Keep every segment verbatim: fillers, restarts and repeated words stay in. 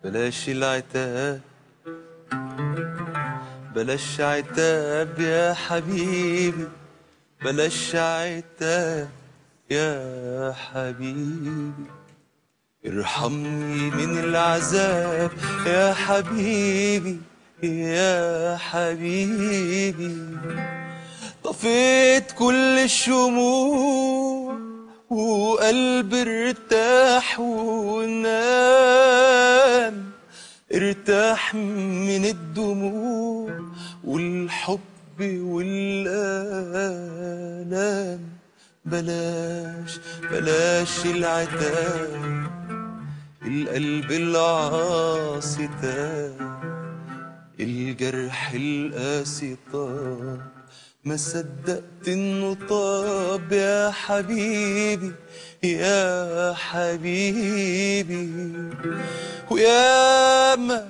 بلاش العتاب بلاش عتاب يا حبيبي، بلاش عتاب يا حبيبي، ارحمني من العذاب يا حبيبي يا حبيبي. طفيت كل الشموع وقلبي ارتاح ونام، ارتاح من الدموع والحب والآلام. بلاش بلاش العتاب، القلب العاصي تاب، الجرح القاسي طاب، ما صدقت انه طاب يا حبيبي يا حبيبي. وياما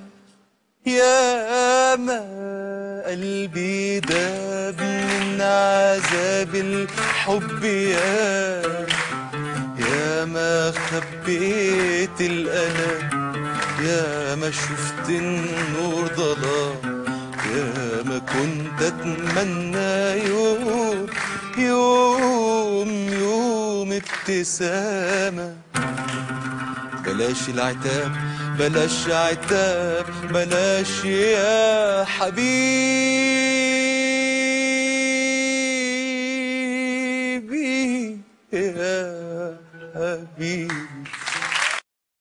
ياما قلبي داب من عذاب الحب، يا يا ما خبيت الألم، يا ما شفت النور ضلام، يا ما كنت أتمنى يوم يوم يوم ابتسامة. بلاش العتاب بلاش عتاب بلاش يا حبيبي.